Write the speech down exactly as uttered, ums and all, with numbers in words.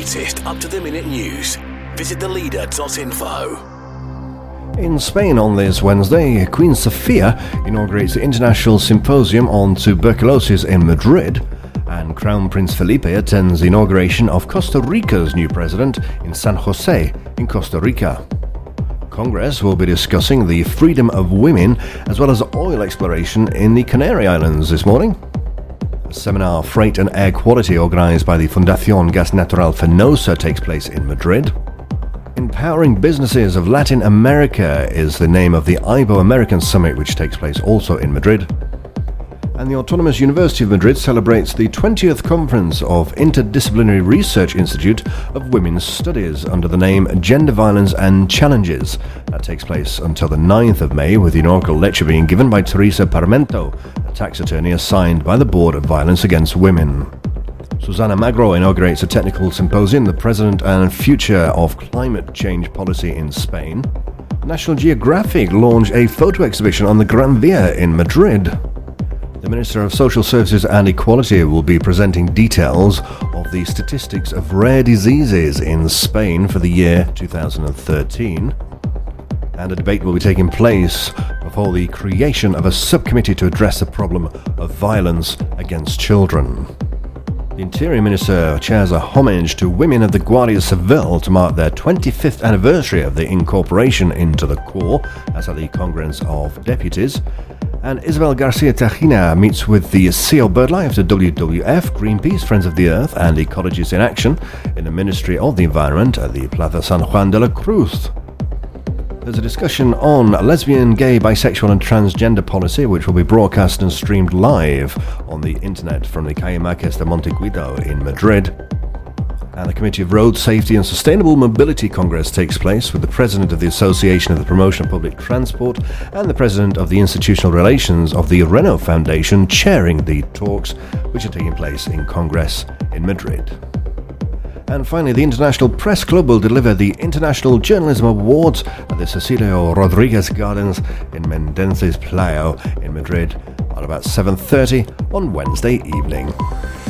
latest up-to-the-minute news. Visit the leader dot info. In Spain on this Wednesday, Queen Sofia inaugurates the International Symposium on Tuberculosis in Madrid, and Crown Prince Felipe attends the inauguration of Costa Rica's new president in San Jose in Costa Rica. Congress will be discussing the freedom of women as well as oil exploration in the Canary Islands this morning. A seminar, Freight and Air Quality, organised by the Fundación Gas Natural Fenosa, takes place in Madrid. Empowering Businesses of Latin America is the name of the Ibo-American Summit, which takes place also in Madrid. And the Autonomous University of Madrid celebrates the twentieth Conference of Interdisciplinary Research Institute of Women's Studies under the name Gender Violence and Challenges. That takes place until the ninth of May, with the inaugural lecture being given by Teresa Parmento, a tax attorney assigned by the Board of Violence Against Women. Susana Magro inaugurates a technical symposium, The Present and Future of Climate Change Policy in Spain. National Geographic launched a photo exhibition on the Gran Via in Madrid. The Minister of Social Services and Equality will be presenting details of the statistics of rare diseases in Spain for the year two thousand thirteen. And a debate will be taking place before the creation of a subcommittee to address the problem of violence against children. The Interior Minister chairs a homage to women of the Guardia Civil to mark their twenty-fifth anniversary of the incorporation into the Corps, as at the Congress of Deputies. And Isabel Garcia Tajina meets with the Seal BirdLife, the W W F, Greenpeace, Friends of the Earth and Ecologists in Action in the Ministry of the Environment at the Plaza San Juan de la Cruz. There's a discussion on lesbian, gay, bisexual and transgender policy, which will be broadcast and streamed live on the internet from the Calle Marqués de Monteguido in Madrid. And the Committee of Road Safety and Sustainable Mobility Congress takes place, with the President of the Association of the Promotion of Public Transport and the President of the Institutional Relations of the Renault Foundation chairing the talks, which are taking place in Congress in Madrid. And finally, the International Press Club will deliver the International Journalism Awards at the Cecilio Rodriguez Gardens in Mendences Playo in Madrid at about seven thirty on Wednesday evening.